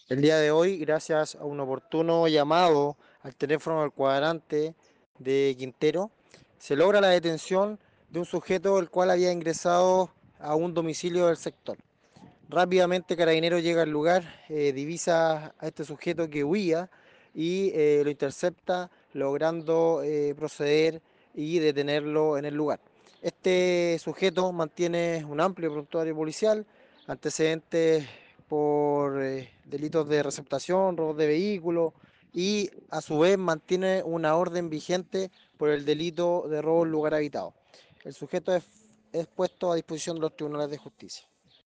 El día de hoy, gracias a un oportuno llamado al teléfono del cuadrante de Quintero, se logra la detención de un sujeto el cual había ingresado a un domicilio del sector. Rápidamente Carabinero llega al lugar, divisa a este sujeto que huía y lo intercepta, logrando proceder y detenerlo en el lugar. Este sujeto mantiene un amplio prontuario policial, antecedentes por delitos de receptación, robos de vehículos y a su vez mantiene una orden vigente por el delito de robo en lugar habitado. El sujeto es puesto a disposición de los tribunales de justicia.